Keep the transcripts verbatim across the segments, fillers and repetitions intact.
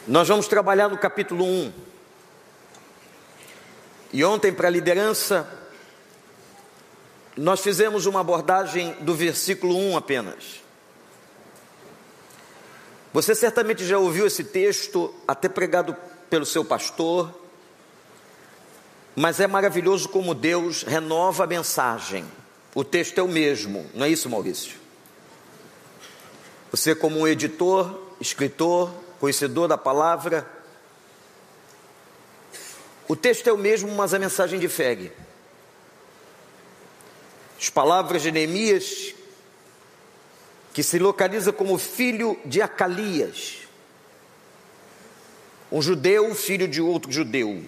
Nós vamos trabalhar no capítulo um. E ontem, para a liderança, nós fizemos uma abordagem do versículo um apenas. Você certamente já ouviu esse texto, até pregado pelo seu pastor, mas é maravilhoso como Deus renova a mensagem. O texto é o mesmo, não é isso, Maurício? Você, como um editor, escritor, conhecedor da palavra, o texto é o mesmo, mas a mensagem difere. As palavras de Neemias, que se localiza como filho de Acalias, um judeu, filho de outro judeu.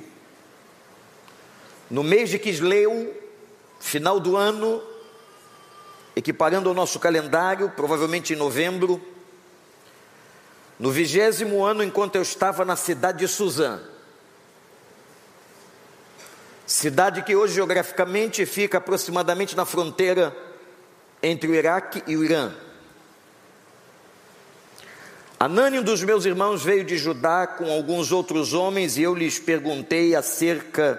No mês de Quisleu, final do ano, equiparando ao nosso calendário, provavelmente em novembro, no vigésimo ano, enquanto eu estava na cidade de Suzã, cidade que hoje geograficamente fica aproximadamente na fronteira entre o Iraque e o Irã. Anani, um dos meus irmãos, veio de Judá com alguns outros homens, e eu lhes perguntei acerca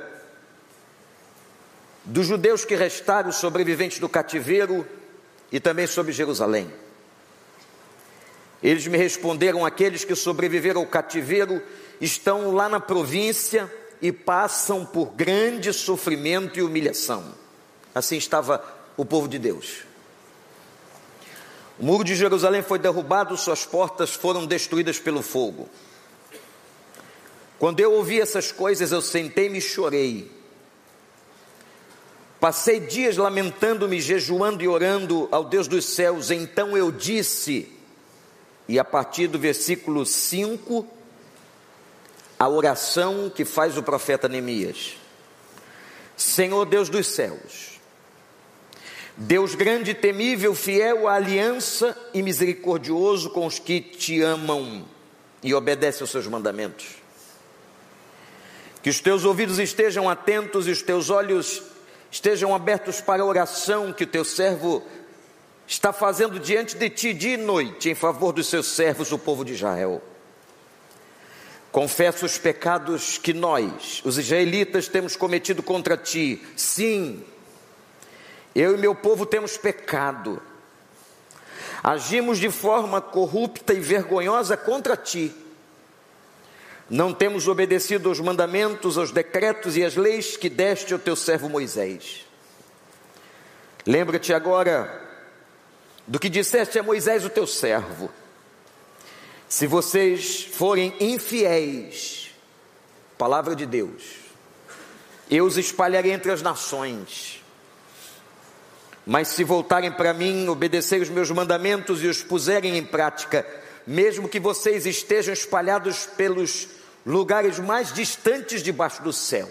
dos judeus que restaram, sobreviventes do cativeiro, e também sobre Jerusalém. Eles me responderam: aqueles que sobreviveram ao cativeiro estão lá na província e passam por grande sofrimento e humilhação. Assim estava o povo de Deus. O muro de Jerusalém foi derrubado, suas portas foram destruídas pelo fogo. Quando eu ouvi essas coisas, eu sentei-me e chorei. Passei dias lamentando-me, jejuando e orando ao Deus dos céus. Então eu disse, e a partir do versículo cinco, a oração que faz o profeta Neemias: Senhor Deus dos céus, Deus grande e temível, fiel à aliança e misericordioso com os que te amam e obedecem aos seus mandamentos, que os teus ouvidos estejam atentos e os teus olhos estejam abertos para a oração que o teu servo está fazendo diante de ti dia e noite em favor dos seus servos, o povo de Israel. Confesso os pecados que nós, os israelitas, temos cometido contra ti. Sim, eu e meu povo temos pecado. Agimos de forma corrupta e vergonhosa contra ti. Não temos obedecido aos mandamentos, aos decretos e às leis que deste ao teu servo Moisés. Lembra-te agora do que disseste a Moisés, o teu servo: se vocês forem infiéis, palavra de Deus, eu os espalharei entre as nações. Mas se voltarem para mim, obedecerem os meus mandamentos e os puserem em prática, mesmo que vocês estejam espalhados pelos lugares mais distantes debaixo do céu,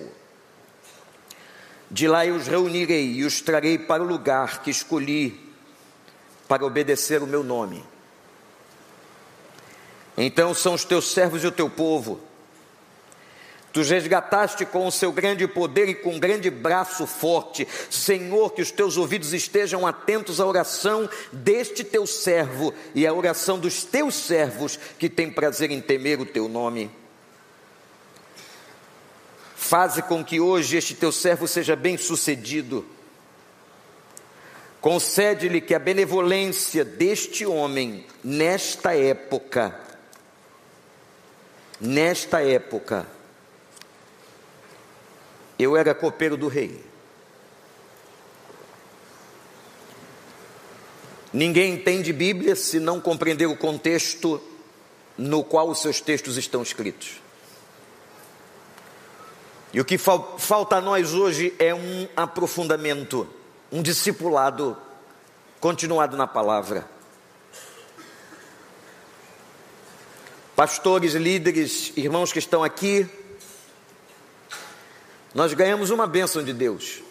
de lá eu os reunirei e os trarei para o lugar que escolhi para obedecer o meu nome. Então são os teus servos e o teu povo. Tu os resgataste com o seu grande poder e com um grande braço forte. Senhor, que os teus ouvidos estejam atentos à oração deste teu servo e à oração dos teus servos que têm prazer em temer o teu nome. Faze com que hoje este teu servo seja bem sucedido. Concede-lhe que a benevolência deste homem, nesta época, nesta época, eu era copeiro do rei. Ninguém entende Bíblia se não compreender o contexto no qual os seus textos estão escritos. E o que fal- falta a nós hoje é um aprofundamento, um discipulado continuado na palavra. Pastores, líderes, irmãos que estão aqui, nós ganhamos uma bênção de Deus,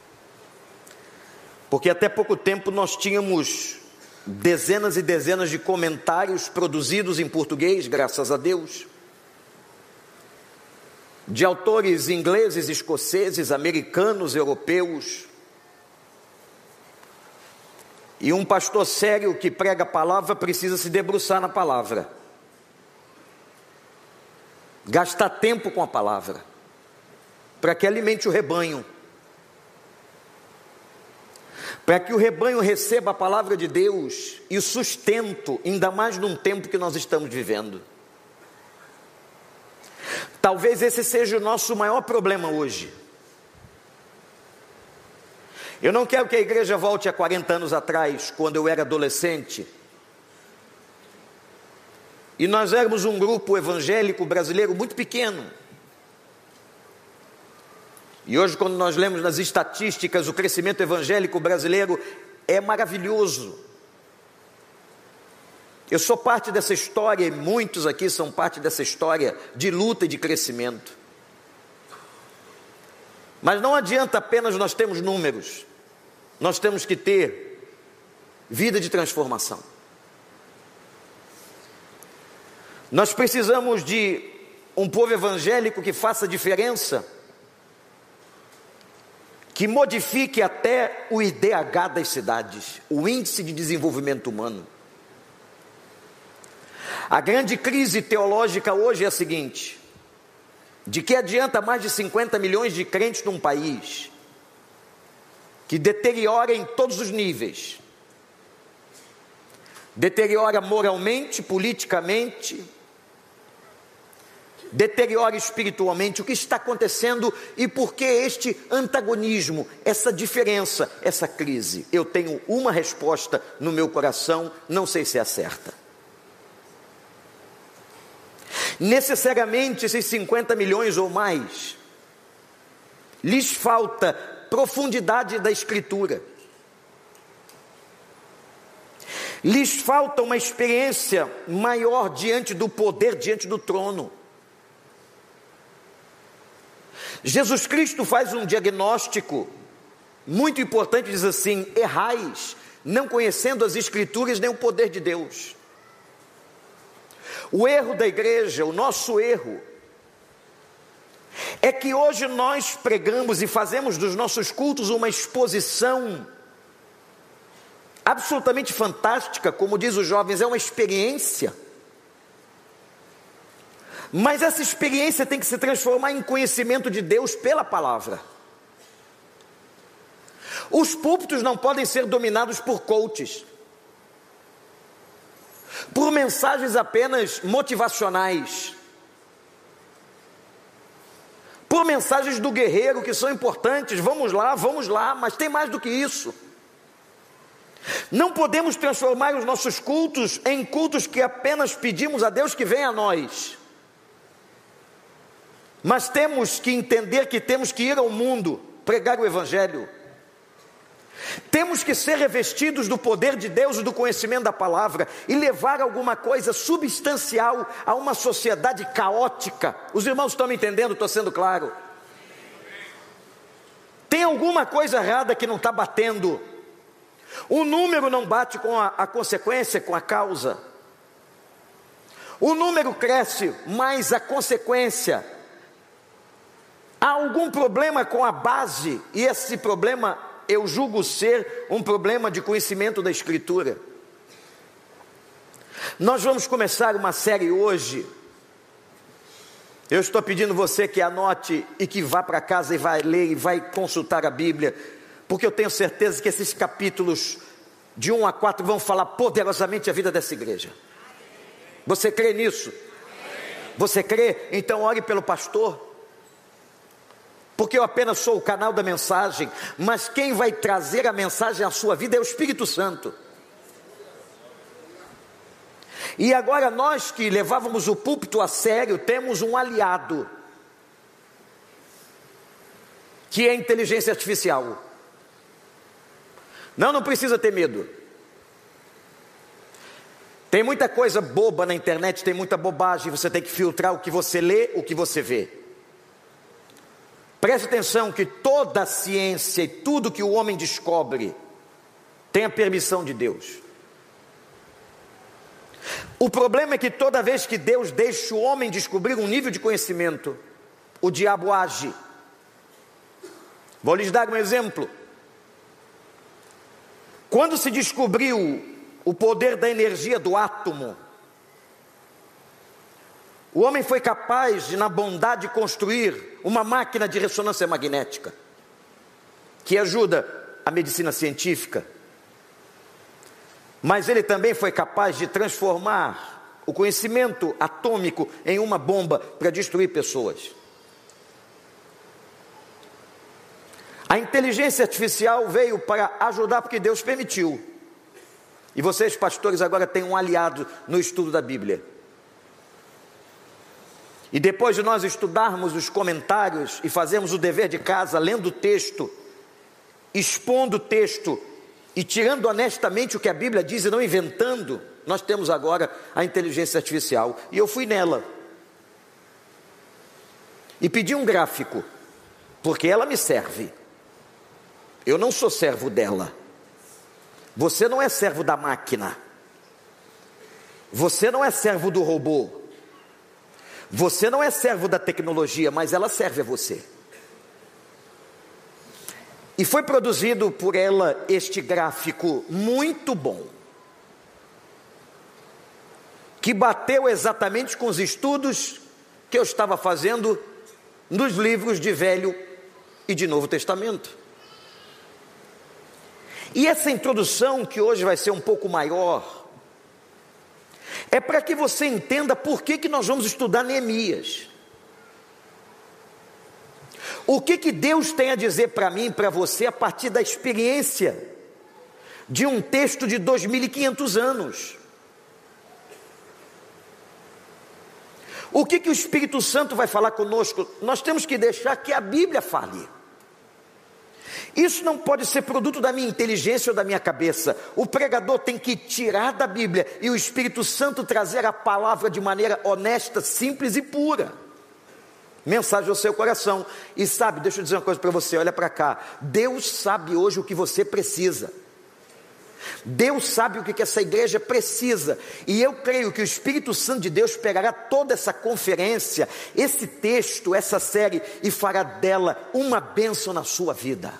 porque até pouco tempo nós tínhamos dezenas e dezenas de comentários produzidos em português, graças a Deus, de autores ingleses, escoceses, americanos, europeus. E um pastor sério que prega a palavra precisa se debruçar na palavra. gastar tempo com a palavra, para que alimente o rebanho, para que o rebanho receba a palavra de Deus e o sustento, ainda mais num tempo que nós estamos vivendo. Talvez esse seja o nosso maior problema hoje. Eu não quero que a igreja volte a quarenta anos atrás, quando eu era adolescente, e nós éramos um grupo evangélico brasileiro muito pequeno. E hoje, quando nós lemos nas estatísticas, o crescimento evangélico brasileiro é maravilhoso. Eu sou parte dessa história, e muitos aqui são parte dessa história de luta e de crescimento. Mas não adianta apenas nós termos números, nós temos que ter vida de transformação. Nós precisamos de um povo evangélico que faça diferença, que modifique até o I D H das cidades, o Índice de Desenvolvimento Humano. A grande crise teológica hoje é a seguinte: de que adianta mais de cinquenta milhões de crentes num país que deteriora em todos os níveis, deteriora moralmente, politicamente, deteriora espiritualmente? O que está acontecendo e por que este antagonismo, essa diferença, essa crise? Eu tenho uma resposta no meu coração, não sei se é certa. Necessariamente esses cinquenta milhões ou mais, lhes falta profundidade da Escritura, lhes falta uma experiência maior diante do poder, diante do trono. Jesus Cristo faz um diagnóstico muito importante, diz assim: errais, não conhecendo as Escrituras nem o poder de Deus. O erro da igreja, o nosso erro, é que hoje nós pregamos e fazemos dos nossos cultos uma exposição absolutamente fantástica, como diz os jovens, é uma experiência. Mas essa experiência tem que se transformar em conhecimento de Deus pela palavra. Os púlpitos não podem ser dominados por coaches, por mensagens apenas motivacionais, por mensagens do guerreiro que são importantes, vamos lá, vamos lá, mas tem mais do que isso. Não podemos transformar os nossos cultos em cultos que apenas pedimos a Deus que venha a nós. Mas temos que entender que temos que ir ao mundo, pregar o Evangelho. Temos que ser revestidos do poder de Deus e do conhecimento da palavra e levar alguma coisa substancial a uma sociedade caótica. Os irmãos estão me entendendo? Estou sendo claro? Tem alguma coisa errada que não está batendo. O número não bate com a, a consequência, com a causa. O número cresce, mas a consequência. Há algum problema com a base, e esse problema eu julgo ser um problema de conhecimento da Escritura. Nós vamos começar uma série hoje. Eu estou pedindo você que anote e que vá para casa e vai ler e vai consultar a Bíblia, porque eu tenho certeza que esses capítulos de um a quatro vão falar poderosamente a vida dessa igreja. Você crê nisso? Você crê? Então ore pelo pastor. Porque eu apenas sou o canal da mensagem, mas quem vai trazer a mensagem à sua vida é o Espírito Santo. E agora nós que levávamos o púlpito a sério, temos um aliado, que é a inteligência artificial. Não, não precisa ter medo. Tem muita coisa boba na internet, tem muita bobagem, você tem que filtrar o que você lê, o que você vê. Preste atenção que toda a ciência e tudo que o homem descobre tem a permissão de Deus. O problema é que toda vez que Deus deixa o homem descobrir um nível de conhecimento, o diabo age. Vou lhes dar um exemplo. Quando se descobriu o poder da energia do átomo, O homem foi capaz de, na bondade, construir uma máquina de ressonância magnética, que ajuda a medicina científica. Mas ele também foi capaz de transformar o conhecimento atômico em uma bomba para destruir pessoas. A inteligência artificial veio para ajudar porque Deus permitiu. E vocês, pastores, agora têm um aliado no estudo da Bíblia. E depois de nós estudarmos os comentários e fazermos o dever de casa, lendo o texto, expondo o texto e tirando honestamente o que a Bíblia diz e não inventando, nós temos agora a inteligência artificial. E eu fui nela e pedi um gráfico, porque ela me serve. Eu não sou servo dela. Você não é servo da máquina. Você não é servo do robô. Você não é servo da tecnologia, mas ela serve a você. E foi produzido por ela este gráfico muito bom, que bateu exatamente com os estudos que eu estava fazendo nos livros de Velho e de Novo Testamento. E essa introdução, que hoje vai ser um pouco maior, é para que você entenda por que, que nós vamos estudar Neemias. O que, que Deus tem a dizer para mim e para você a partir da experiência de um texto de dois mil e quinhentos anos. O que, que o Espírito Santo vai falar conosco? Nós temos que deixar que a Bíblia fale. Isso não pode ser produto da minha inteligência ou da minha cabeça. O pregador tem que tirar da Bíblia e o Espírito Santo trazer a palavra de maneira honesta, simples e pura. Mensagem ao seu coração. E sabe, deixa eu dizer uma coisa para você, olha para cá. Deus sabe hoje o que você precisa. Deus sabe o que essa igreja precisa. E eu creio que o Espírito Santo de Deus pegará toda essa conferência, esse texto, essa série, e fará dela uma bênção na sua vida.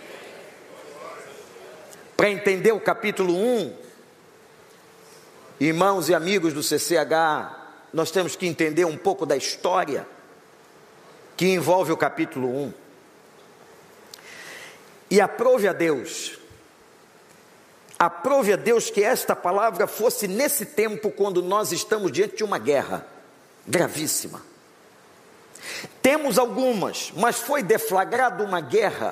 Para entender o capítulo um, irmãos e amigos do C C H, nós temos que entender um pouco da história que envolve o capítulo um. E aprove a Deus, aprove a Deus que esta palavra fosse nesse tempo quando nós estamos diante de uma guerra gravíssima. Temos algumas, mas foi deflagrada uma guerra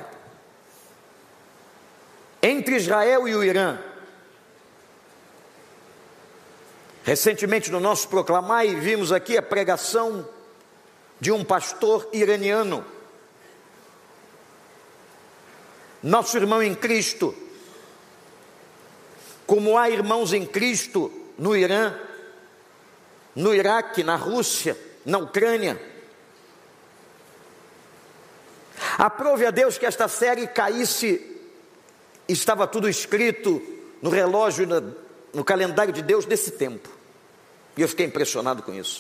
entre Israel e o Irã. Recentemente no nosso Proclamai vimos aqui a pregação de um pastor iraniano, nosso irmão em Cristo. Como há irmãos em Cristo no Irã, no Iraque, na Rússia, na Ucrânia. Aprove a Deus que esta série caísse. Estava tudo escrito no relógio, no calendário de Deus desse tempo. E eu fiquei impressionado com isso.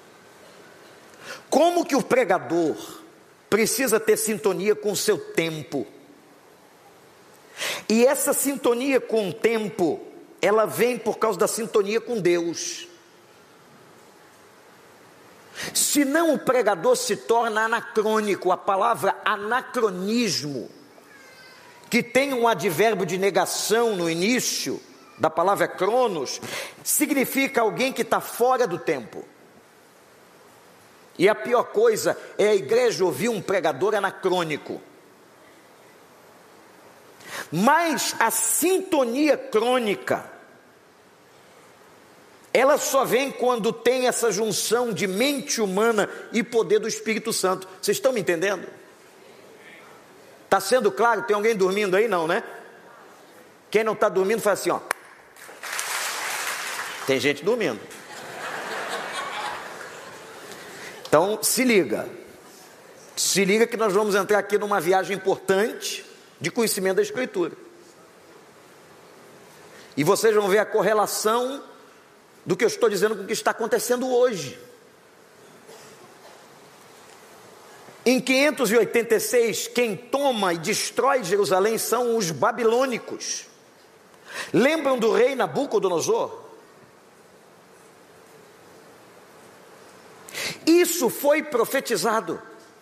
Como que o pregador precisa ter sintonia com o seu tempo? E essa sintonia com o tempo, ela vem por causa da sintonia com Deus. Senão o pregador se torna anacrônico. A palavra anacronismo, que tem um advérbio de negação no início da palavra cronos, significa alguém que está fora do tempo. E a pior coisa é a igreja ouvir um pregador anacrônico. Mas a sintonia crônica, ela só vem quando tem essa junção de mente humana e poder do Espírito Santo. Vocês estão me entendendo? Está sendo claro? Tem alguém dormindo aí? Não, né? Quem não está dormindo faz assim, ó. Tem gente dormindo. Então se liga. Se liga que nós vamos entrar aqui numa viagem importante de conhecimento da Escritura. E vocês vão ver a correlação do que eu estou dizendo com o que está acontecendo hoje. Em quinhentos e oitenta e seis, quem toma e destrói Jerusalém são os babilônicos. Lembram do rei Nabucodonosor? Isso foi profetizado.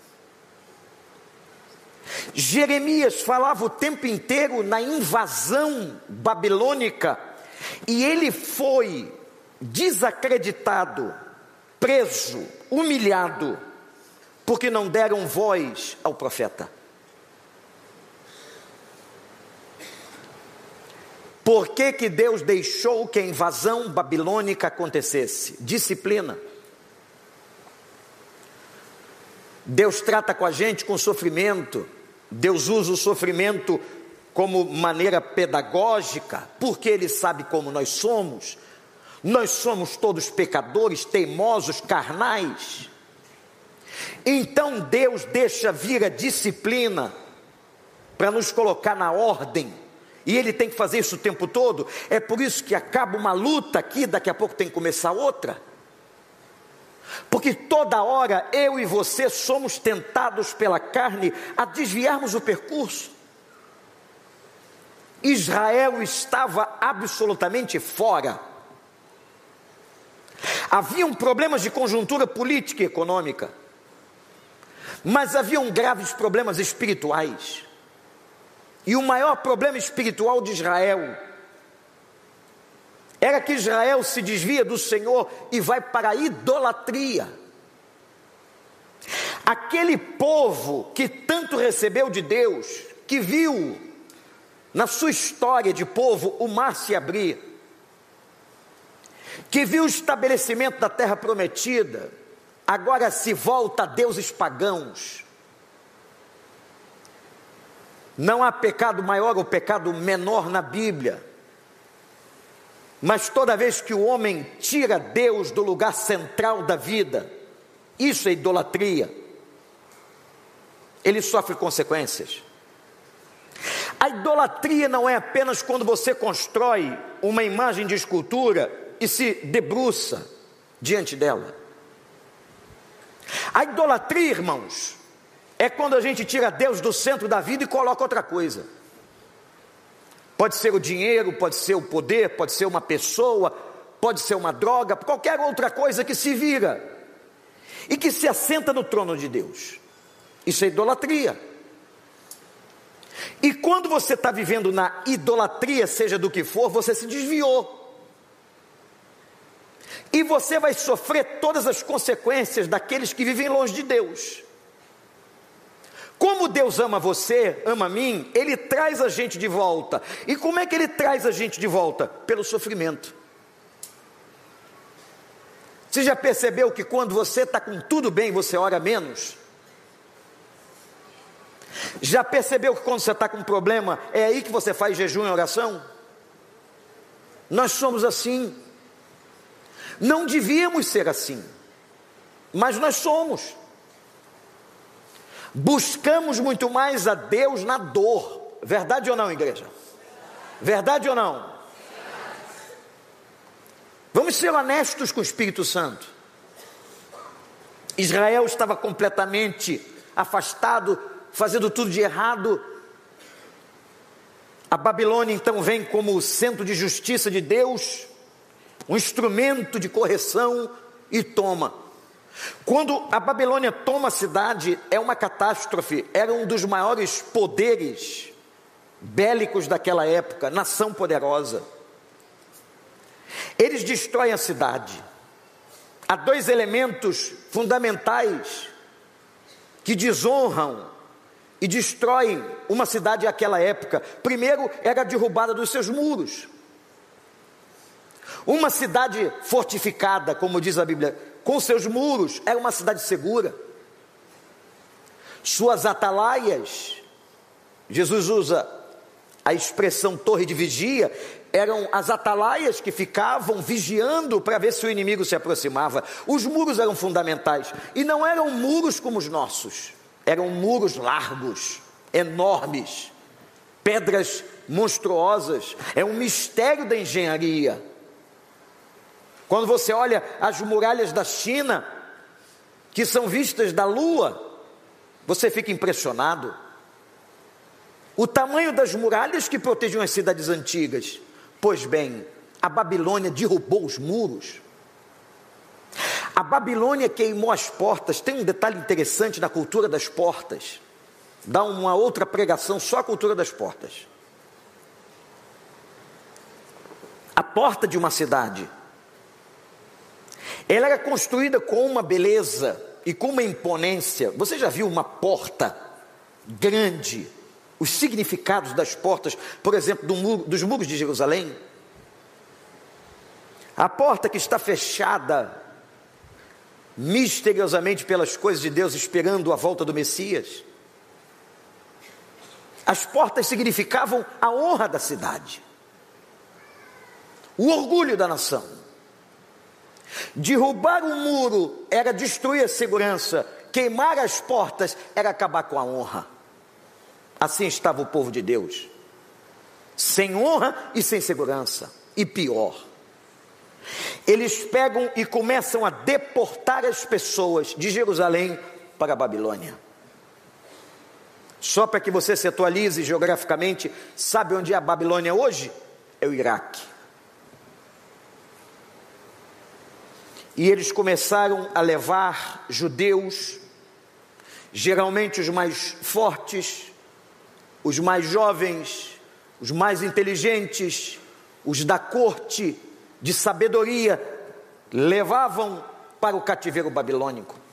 Jeremias falava o tempo inteiro na invasão babilônica, e ele foi desacreditado, preso, humilhado, porque não deram voz ao profeta. Por que que Deus deixou que a invasão babilônica acontecesse? Disciplina. Deus trata com a gente com sofrimento. Deus usa o sofrimento como maneira pedagógica, porque Ele sabe como nós somos. Nós somos todos pecadores, teimosos, carnais. Então Deus deixa vir a disciplina para nos colocar na ordem, e Ele tem que fazer isso o tempo todo. É por isso que acaba uma luta aqui, daqui a pouco tem que começar outra, porque toda hora eu e você somos tentados pela carne a desviarmos o percurso. Israel estava absolutamente fora. Haviam problemas de conjuntura política e econômica, mas haviam graves problemas espirituais. E o maior problema espiritual de Israel era que Israel se desvia do Senhor e vai para a idolatria. Aquele povo que tanto recebeu de Deus, que viu na sua história de povo o mar se abrir, que viu o estabelecimento da terra prometida, agora se volta a deuses pagãos. Não há pecado maior ou pecado menor na Bíblia, mas toda vez que o homem tira Deus do lugar central da vida, isso é idolatria, ele sofre consequências. A idolatria não é apenas quando você constrói uma imagem de escultura e se debruça diante dela. A idolatria, irmãos, é quando a gente tira Deus do centro da vida e coloca outra coisa. Pode ser o dinheiro, pode ser o poder, pode ser uma pessoa, pode ser uma droga, qualquer outra coisa que se vira e que se assenta no trono de Deus. Isso é idolatria. E quando você está vivendo na idolatria, seja do que for, você se desviou. E você vai sofrer todas as consequências daqueles que vivem longe de Deus. Como Deus ama você, ama a mim, Ele traz a gente de volta. E como é que Ele traz a gente de volta? Pelo sofrimento. Você já percebeu que quando você está com tudo bem, você ora menos? Já percebeu que quando você está com um problema, é aí que você faz jejum e oração? Nós somos assim. Não devíamos ser assim, mas nós somos. Buscamos muito mais a Deus na dor. Verdade ou não, igreja? Verdade ou não? Vamos ser honestos com o Espírito Santo. Israel estava completamente afastado, fazendo tudo de errado. A Babilônia então vem como o centro de justiça de Deus, um instrumento de correção, e toma. Quando a Babilônia toma a cidade, é uma catástrofe. Era um dos maiores poderes bélicos daquela época, nação poderosa. Eles destroem a cidade. Há dois elementos fundamentais que desonram e destroem uma cidade naquela época. Primeiro, era a derrubada dos seus muros. Uma cidade fortificada, como diz a Bíblia, com seus muros, era uma cidade segura. Suas atalaias, Jesus usa a expressão torre de vigia, eram as atalaias que ficavam vigiando para ver se o inimigo se aproximava. Os muros eram fundamentais, e não eram muros como os nossos, eram muros largos, enormes, pedras monstruosas. É um mistério da engenharia. Quando você olha as muralhas da China, que são vistas da lua, você fica impressionado. O tamanho das muralhas que protegiam as cidades antigas. Pois bem, a Babilônia derrubou os muros. A Babilônia queimou as portas. Tem um detalhe interessante na cultura das portas. Dá uma outra pregação só a cultura das portas. A porta de uma cidade, ela era construída com uma beleza e com uma imponência. Você já viu uma porta grande? Os significados das portas, por exemplo, do muro, dos muros de Jerusalém. A porta que está fechada misteriosamente pelas coisas de Deus, esperando a volta do Messias. As portas significavam a honra da cidade, o orgulho da nação. Derrubar um muro era destruir a segurança, queimar as portas era acabar com a honra. Assim estava o povo de Deus, sem honra e sem segurança. E pior, eles pegam e começam a deportar as pessoas de Jerusalém para a Babilônia. Só para que você se atualize geograficamente, sabe onde é a Babilônia hoje? É o Iraque. E eles começaram a levar judeus, geralmente os mais fortes, os mais jovens, os mais inteligentes, os da corte de sabedoria, levavam para o cativeiro babilônico.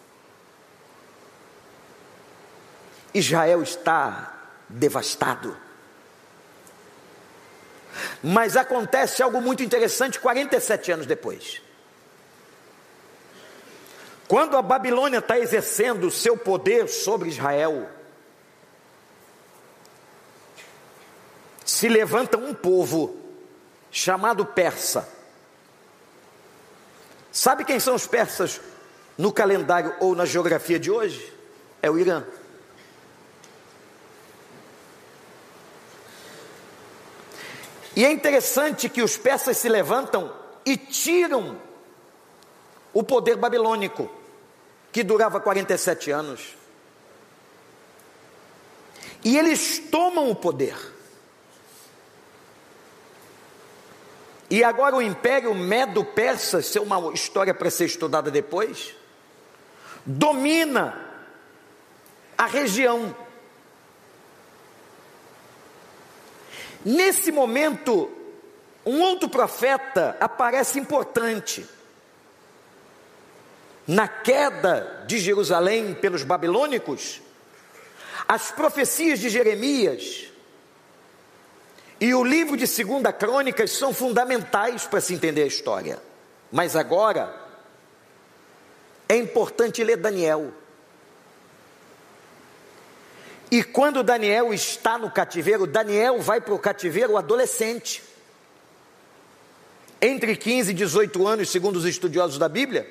Israel está devastado. Mas acontece algo muito interessante quarenta e sete anos depois. Quando a Babilônia está exercendo o seu poder sobre Israel, se levanta um povo chamado persa. Sabe quem são os persas no calendário ou na geografia de hoje? É o Irã. E é interessante que os persas se levantam e tiram o poder babilônico, que durava quarenta e sete anos. E eles tomam o poder. E agora o Império Medo-Persa, isso é uma história para ser estudada depois, domina a região. Nesse momento, um outro profeta aparece importante. Na queda de Jerusalém pelos babilônicos, as profecias de Jeremias e o livro de Segunda Crônicas são fundamentais para se entender a história. Mas agora, é importante ler Daniel. E quando Daniel está no cativeiro, Daniel vai para o cativeiro adolescente. Entre quinze e dezoito anos, segundo os estudiosos da Bíblia.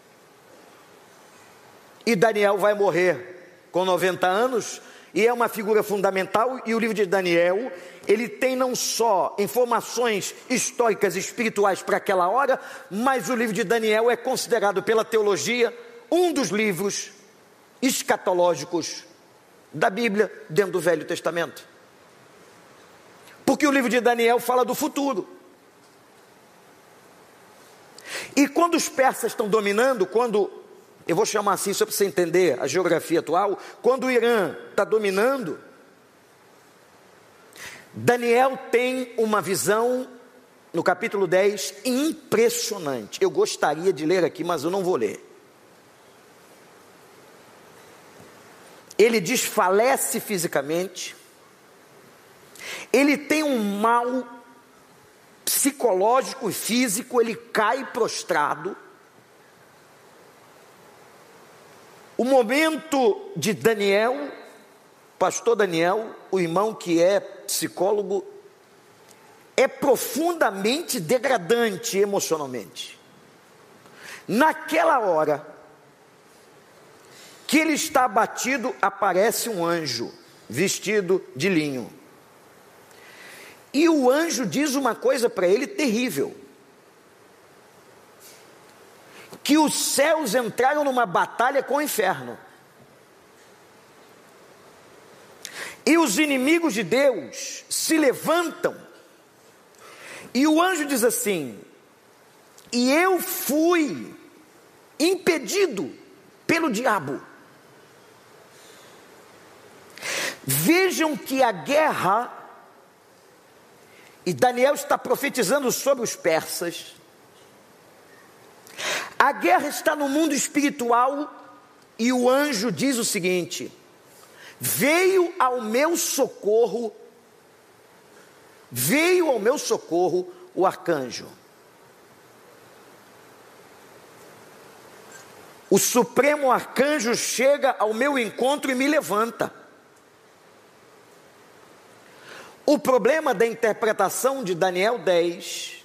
E Daniel vai morrer com noventa anos, e é uma figura fundamental. E o livro de Daniel, ele tem não só informações históricas e espirituais para aquela hora, mas o livro de Daniel é considerado pela teologia um dos livros escatológicos da Bíblia dentro do Velho Testamento. Porque o livro de Daniel fala do futuro. E quando os persas estão dominando, quando, eu vou chamar assim só para você entender a geografia atual, quando o Irã está dominando, Daniel tem uma visão, no capítulo dez, impressionante. Eu gostaria de ler aqui, mas eu não vou ler. Ele desfalece fisicamente, ele tem um mal psicológico e físico, ele cai prostrado. O momento de Daniel, pastor Daniel, o irmão que é psicólogo, é profundamente degradante emocionalmente. Naquela hora que ele está abatido, aparece um anjo vestido de linho. E o anjo diz uma coisa para ele terrível: que os céus entraram numa batalha com o inferno. E os inimigos de Deus se levantam. E o anjo diz assim: e eu fui impedido pelo diabo. Vejam que a guerra, e Daniel está profetizando sobre os persas, a guerra está no mundo espiritual, e o anjo diz o seguinte: veio ao meu socorro, veio ao meu socorro o arcanjo. O supremo arcanjo chega ao meu encontro e me levanta. O problema da interpretação de Daniel dez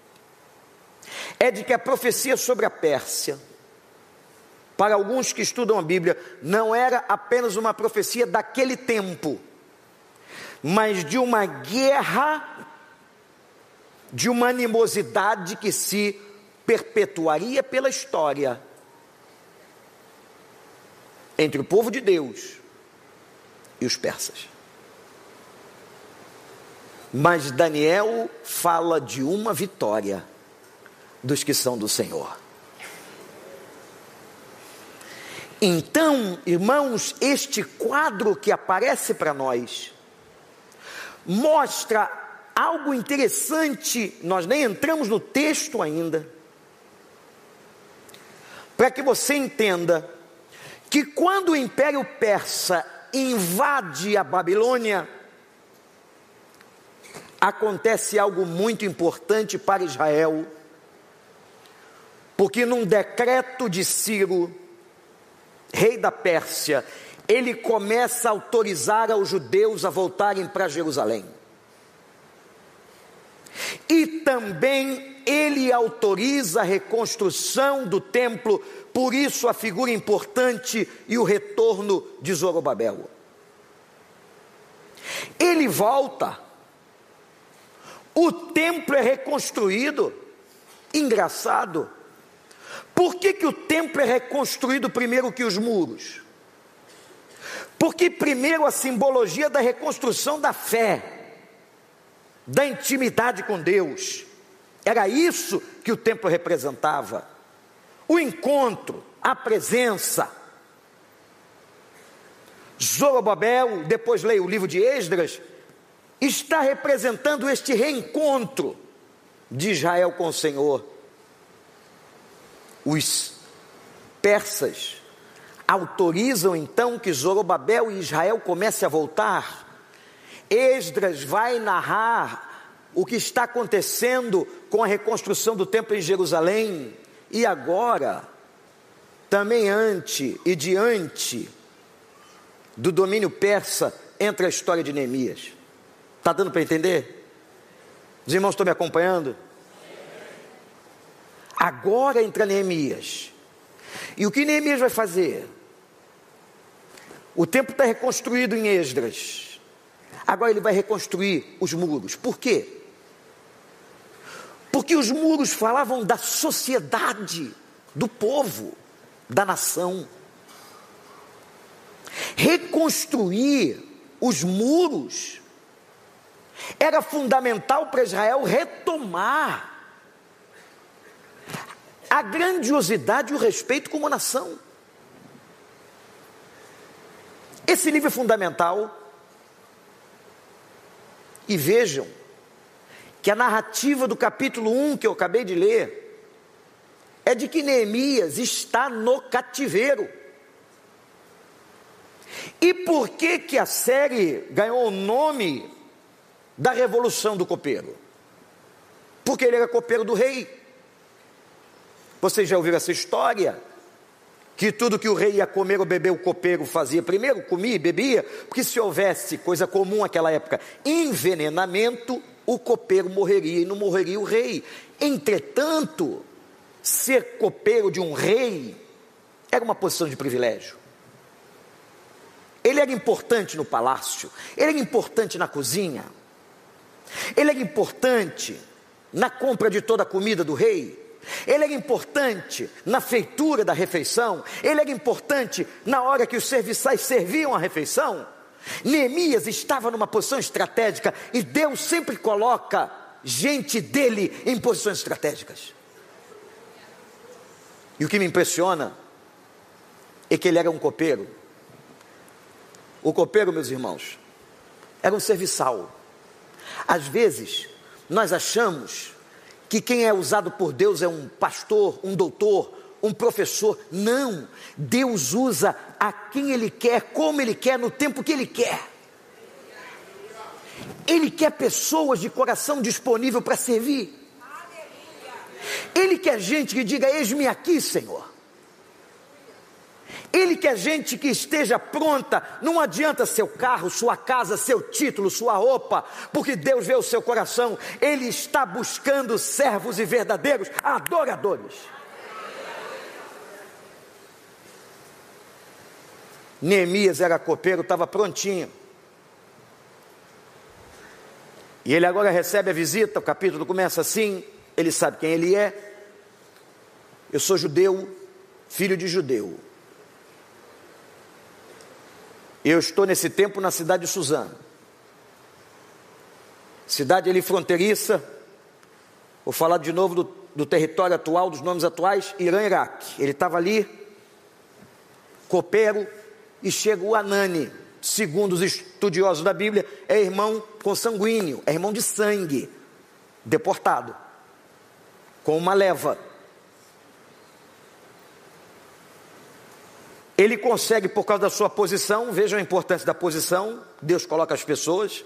é de que a profecia sobre a Pérsia, para alguns que estudam a Bíblia, não era apenas uma profecia daquele tempo, mas de uma guerra, de uma animosidade que se perpetuaria pela história entre o povo de Deus e os persas. Mas Daniel fala de uma vitória dos que são do Senhor. Então, irmãos, este quadro que aparece para nós mostra algo interessante. Nós nem entramos no texto ainda, para que você entenda que quando o Império Persa invade a Babilônia, acontece algo muito importante para Israel, porque num decreto de Ciro, rei da Pérsia, ele começa a autorizar aos judeus a voltarem para Jerusalém. E também ele autoriza a reconstrução do templo, por isso a figura importante e o retorno de Zorobabel. Ele volta, o templo é reconstruído. Engraçado, por que que o templo é reconstruído primeiro que os muros? Porque primeiro a simbologia da reconstrução da fé, da intimidade com Deus, era isso que o templo representava, o encontro, a presença. Zorobabel, depois leia o livro de Esdras, está representando este reencontro de Israel com o Senhor. Os persas autorizam então que Zorobabel e Israel comecem a voltar. Esdras vai narrar o que está acontecendo com a reconstrução do templo em Jerusalém. E agora, também ante e diante do domínio persa, entra a história de Neemias. Está dando para entender? Os irmãos estão me acompanhando? Agora entra Neemias. E o que Neemias vai fazer? O templo está reconstruído em Esdras. Agora ele vai reconstruir os muros. Por quê? Porque os muros falavam da sociedade, do povo, da nação. Reconstruir os muros era fundamental para Israel retomar a grandiosidade e o respeito como nação. Esse livro é fundamental. E vejam que a narrativa do capítulo um que eu acabei de ler é de que Neemias está no cativeiro. E por que que a série ganhou o nome da Revolução do Copeiro? Porque ele era copeiro do rei. Vocês já ouviram essa história? Que tudo que o rei ia comer ou beber, o copeiro fazia primeiro, comia e bebia, porque se houvesse coisa comum naquela época, envenenamento, o copeiro morreria e não morreria o rei. Entretanto, ser copeiro de um rei era uma posição de privilégio. Ele era importante no palácio, ele era importante na cozinha, ele era importante na compra de toda a comida do rei, ele era importante na feitura da refeição, ele era importante na hora que os serviçais serviam a refeição. Neemias estava numa posição estratégica, e Deus sempre coloca gente dele em posições estratégicas. E o que me impressiona é que ele era um copeiro. O copeiro, meus irmãos, era um serviçal. Às vezes, nós achamos que quem é usado por Deus é um pastor, um doutor, um professor. Não, Deus usa a quem Ele quer, como Ele quer, no tempo que Ele quer. Ele quer pessoas de coração disponível para servir. Ele quer gente que diga: eis-me aqui, Senhor. Ele quer gente que esteja pronta. Não adianta seu carro, sua casa, seu título, sua roupa, porque Deus vê o seu coração. Ele está buscando servos e verdadeiros adoradores. Neemias era copeiro, estava prontinho. E ele agora recebe a visita. O capítulo começa assim. Ele sabe quem ele é. Eu sou judeu, filho de judeu. Eu estou nesse tempo na cidade de Suzã, cidade ali fronteiriça. Vou falar de novo do, do território atual, dos nomes atuais: Irã e Iraque. Ele estava ali, copeiro, e chega o Anani, segundo os estudiosos da Bíblia, é irmão consanguíneo, é irmão de sangue, deportado, com uma leva. Ele consegue, por causa da sua posição, vejam a importância da posição, Deus coloca as pessoas,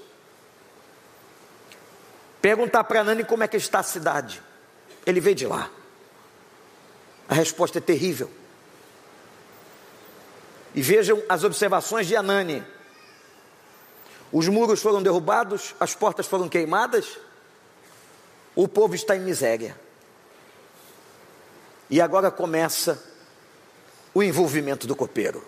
perguntar para Anani como é que está a cidade. Ele veio de lá. A resposta é terrível. E vejam as observações de Anani. Os muros foram derrubados, as portas foram queimadas, o povo está em miséria. E agora começa o envolvimento do copeiro.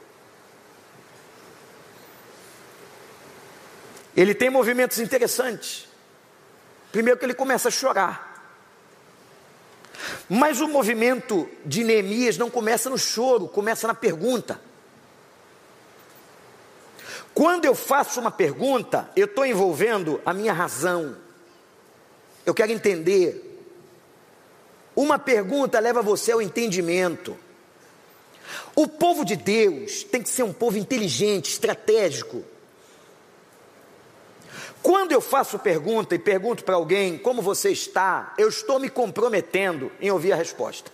Ele tem movimentos interessantes. Primeiro que ele começa a chorar. Mas o movimento de Neemias não começa no choro, começa na pergunta. Quando eu faço uma pergunta, eu estou envolvendo a minha razão. Eu quero entender. Uma pergunta leva você ao entendimento. O povo de Deus tem que ser um povo inteligente, estratégico. Quando eu faço pergunta e pergunto para alguém como você está, eu estou me comprometendo em ouvir a resposta.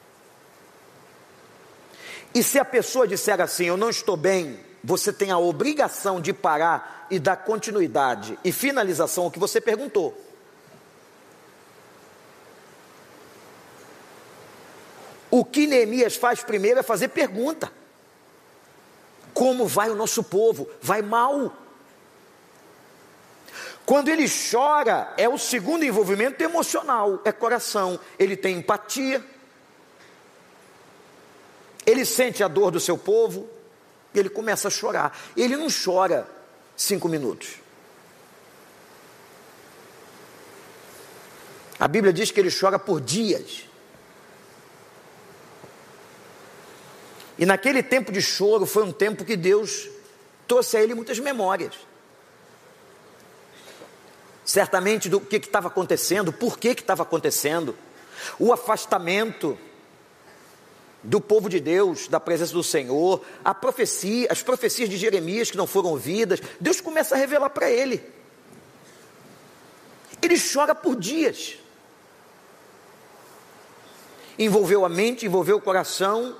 E se a pessoa disser assim: eu não estou bem, você tem a obrigação de parar e dar continuidade e finalização ao que você perguntou. O que Neemias faz primeiro é fazer pergunta. Como vai o nosso povo? Vai mal. Quando ele chora, é o segundo envolvimento emocional, é coração. Ele tem empatia. Ele sente a dor do seu povo. E ele começa a chorar. Ele não chora cinco minutos. A Bíblia diz que ele chora por dias. E naquele tempo de choro foi um tempo que Deus trouxe a ele muitas memórias. Certamente do que estava acontecendo, por que estava acontecendo, o afastamento do povo de Deus, da presença do Senhor, a profecia, as profecias de Jeremias que não foram ouvidas. Deus começa a revelar para ele. Ele chora por dias. Envolveu a mente, envolveu o coração.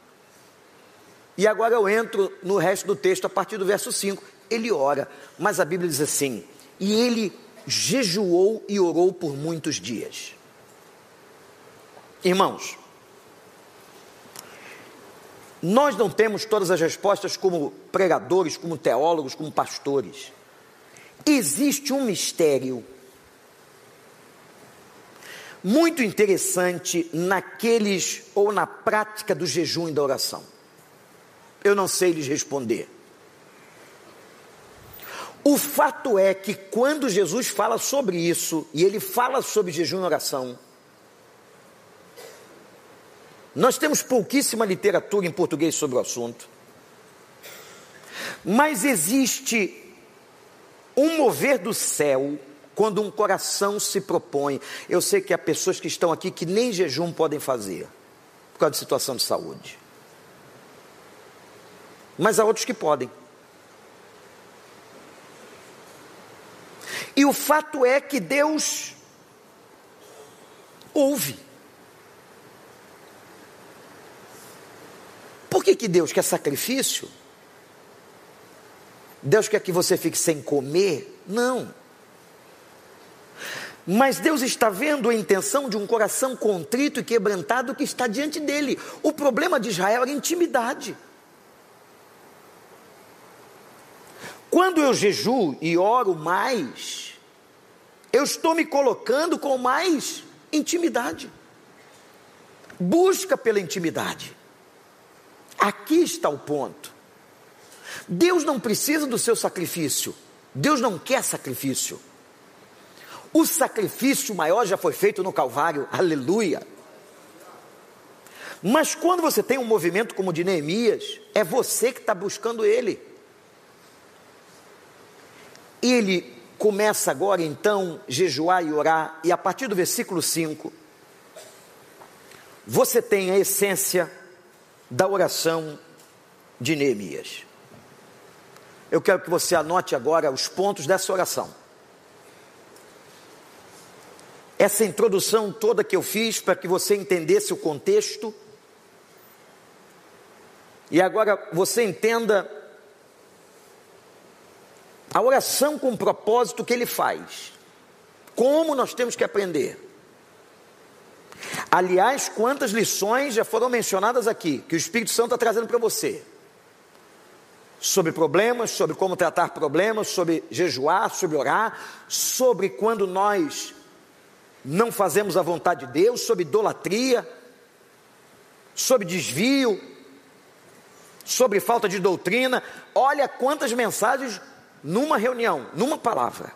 E agora eu entro no resto do texto, a partir do verso cinco. Ele ora, mas a Bíblia diz assim: e ele jejuou e orou por muitos dias. Irmãos, nós não temos todas as respostas como pregadores, como teólogos, como pastores. Existe um mistério muito interessante naqueles, ou na prática do jejum e da oração. Eu não sei lhes responder. O fato é que quando Jesus fala sobre isso, e ele fala sobre jejum e oração, nós temos pouquíssima literatura em português sobre o assunto, mas existe um mover do céu quando um coração se propõe. Eu sei que há pessoas que estão aqui que nem jejum podem fazer, causa de situação de saúde. Mas há outros que podem. E o fato é que Deus ouve. Por que que Deus quer sacrifício? Deus quer que você fique sem comer? Não. Mas Deus está vendo a intenção de um coração contrito e quebrantado que está diante dele. O problema de Israel era intimidade. Quando eu jejuo e oro mais, eu estou me colocando com mais intimidade. Busca pela intimidade. Aqui está o ponto. Deus não precisa do seu sacrifício. Deus não quer sacrifício. O sacrifício maior já foi feito no Calvário. Aleluia. Mas quando você tem um movimento como o de Neemias, é você que está buscando ele. Ele começa agora então jejuar e orar, e a partir do versículo cinco, você tem a essência da oração de Neemias. Eu quero que você anote agora os pontos dessa oração. Essa introdução toda que eu fiz para que você entendesse o contexto, e agora você entenda a oração com o propósito que ele faz. Como nós temos que aprender. Aliás, quantas lições já foram mencionadas aqui, que o Espírito Santo está trazendo para você. Sobre problemas, sobre como tratar problemas, sobre jejuar, sobre orar, sobre quando nós não fazemos a vontade de Deus, sobre idolatria, sobre desvio, sobre falta de doutrina. Olha quantas mensagens numa reunião, numa palavra.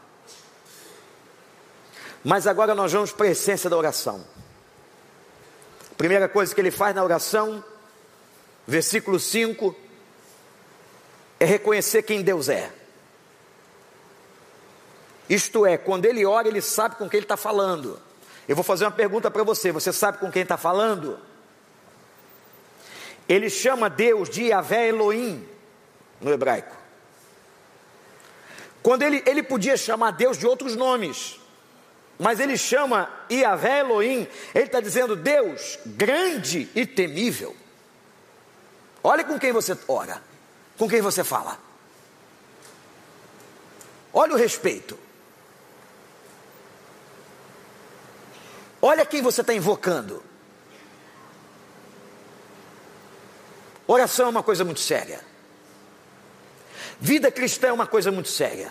Mas agora nós vamos para a essência da oração. A primeira coisa que ele faz na oração, versículo cinco, é reconhecer quem Deus é. Isto é, quando ele ora, ele sabe com quem ele está falando. Eu vou fazer uma pergunta para você, você sabe com quem está falando? Ele chama Deus de Yahvé Elohim, no hebraico. Quando ele, ele podia chamar Deus de outros nomes, mas ele chama Yahvé Elohim, ele está dizendo Deus grande e temível. Olha com quem você ora, com quem você fala. Olha o respeito. Olha quem você está invocando. Oração é uma coisa muito séria. Vida cristã é uma coisa muito séria.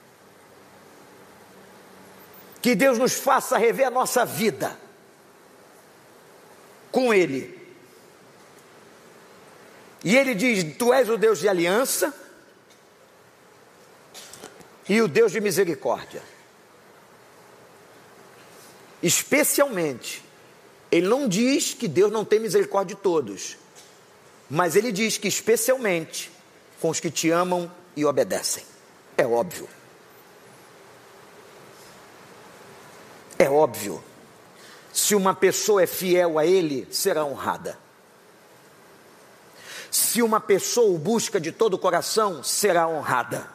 Que Deus nos faça rever a nossa vida com Ele. E Ele diz, tu és o Deus de aliança e o Deus de misericórdia. Especialmente, Ele não diz que Deus não tem misericórdia de todos, mas Ele diz que especialmente com os que te amam e obedecem. É óbvio. É óbvio. Se uma pessoa é fiel a Ele, será honrada. Se uma pessoa o busca de todo o coração, será honrada.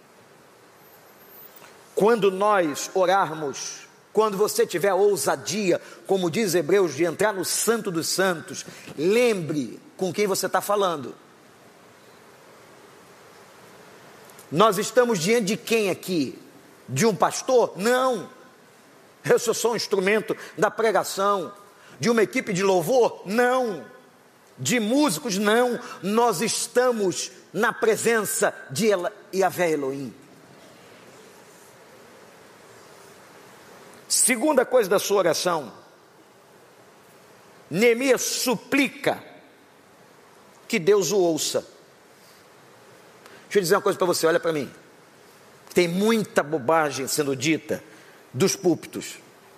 Quando nós orarmos, quando você tiver ousadia, como diz Hebreus, de entrar no Santo dos Santos, lembre com quem você está falando. Nós estamos diante de quem aqui? De um pastor? Não. Eu sou só um instrumento da pregação. De uma equipe de louvor? Não. De músicos? Não. Nós estamos na presença de Yahvé Elohim. Segunda coisa da sua oração, Neemias suplica que Deus o ouça. Deixa eu dizer uma coisa para você, olha para mim. Tem muita bobagem sendo dita dos púlpitos,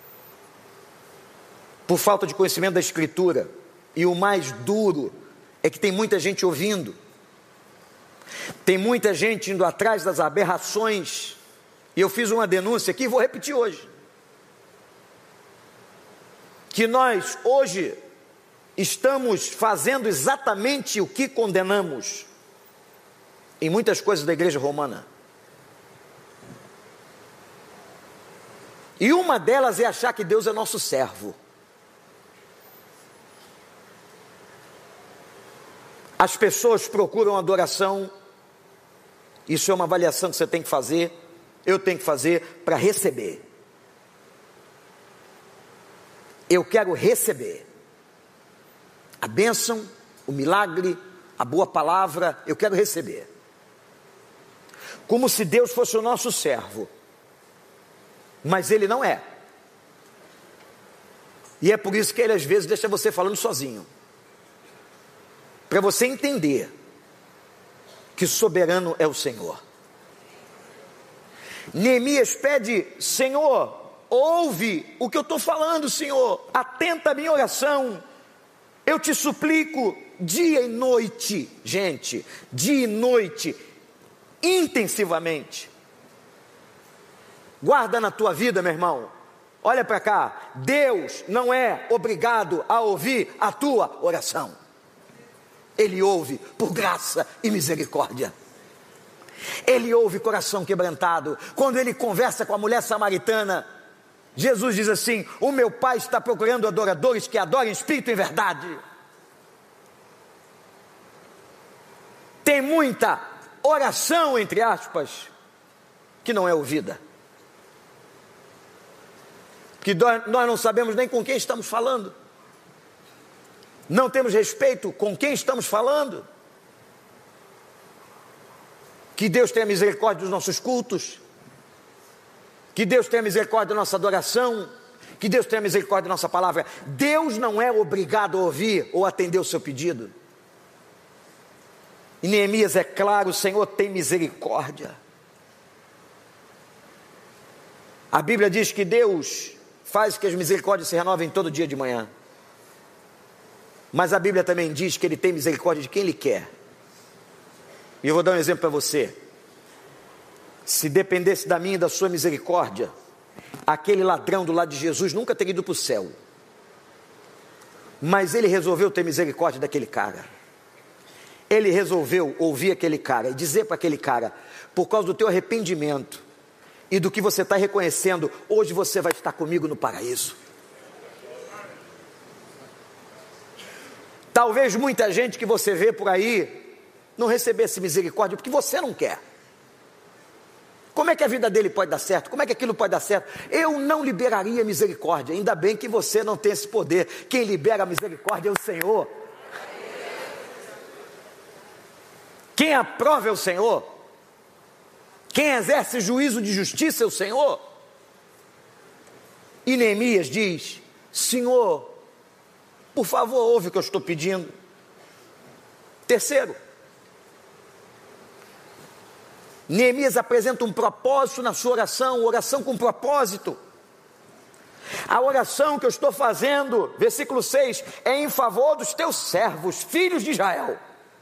por falta de conhecimento da Escritura. E o mais duro é que tem muita gente ouvindo, tem muita gente indo atrás das aberrações. E eu fiz uma denúncia aqui e vou repetir hoje, que nós hoje estamos fazendo exatamente o que condenamos em muitas coisas da igreja romana. E uma delas é achar que Deus é nosso servo. As pessoas procuram adoração, isso é uma avaliação que você tem que fazer, eu tenho que fazer para receber. Eu quero receber a bênção, o milagre, a boa palavra, eu quero receber. Como se Deus fosse o nosso servo. Mas Ele não é. E é por isso que Ele às vezes deixa você falando sozinho. Para você entender que soberano é o Senhor. Neemias pede: Senhor, ouve o que eu estou falando, Senhor, atenta à minha oração, eu te suplico dia e noite, gente, dia e noite, intensivamente. Guarda na tua vida, meu irmão, olha para cá, Deus não é obrigado a ouvir a tua oração, Ele ouve por graça e misericórdia. Ele ouve coração quebrantado. Quando Ele conversa com a mulher samaritana, Jesus diz assim: o meu Pai está procurando adoradores que adorem espírito e verdade. Tem muita oração, entre aspas, que não é ouvida, que nós não sabemos nem com quem estamos falando, não temos respeito com quem estamos falando. Que Deus tenha misericórdia dos nossos cultos, que Deus tenha misericórdia da nossa adoração, que Deus tenha misericórdia da nossa palavra. Deus não é obrigado a ouvir ou atender o seu pedido. E Neemias é claro: o Senhor tem misericórdia. A Bíblia diz que Deus faz que as misericórdias se renovem todo dia de manhã. Mas a Bíblia também diz que Ele tem misericórdia de quem Ele quer. E eu vou dar um exemplo para você. Se dependesse da minha e da sua misericórdia, aquele ladrão do lado de Jesus nunca teria ido para o céu. Mas Ele resolveu ter misericórdia daquele cara. Ele resolveu ouvir aquele cara e dizer para aquele cara: por causa do teu arrependimento e do que você está reconhecendo, hoje você vai estar comigo no paraíso. Talvez muita gente que você vê por aí não recebesse misericórdia porque você não quer. Como é que a vida dele pode dar certo? Como é que aquilo pode dar certo? Eu não liberaria misericórdia. Ainda bem que você não tem esse poder. Quem libera a misericórdia é o Senhor. Quem aprova é o Senhor. Quem exerce juízo de justiça é o Senhor. E Neemias diz: Senhor, por favor, ouve o que eu estou pedindo. Terceiro, Neemias apresenta um propósito na sua oração, oração com propósito. A oração que eu estou fazendo, versículo seis, é em favor dos teus servos, filhos de Israel.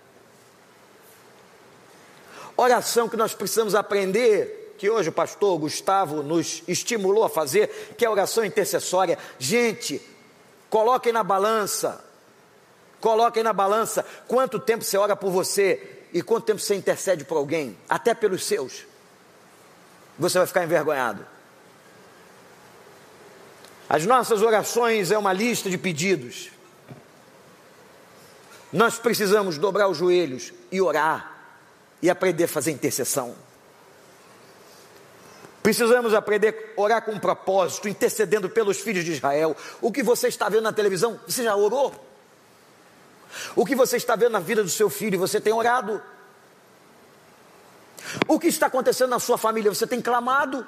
Oração que nós precisamos aprender, que hoje o pastor Gustavo nos estimulou a fazer, que é a oração intercessória. Gente, coloquem na balança, coloquem na balança quanto tempo você ora por você e quanto tempo você intercede por alguém, até pelos seus. Você vai ficar envergonhado. As nossas orações é uma lista de pedidos. Nós precisamos dobrar os joelhos e orar e aprender a fazer intercessão. Precisamos aprender a orar com um propósito, intercedendo pelos filhos de Israel. O que você está vendo na televisão, você já orou? O que você está vendo na vida do seu filho, você tem orado? O que está acontecendo na sua família, você tem clamado?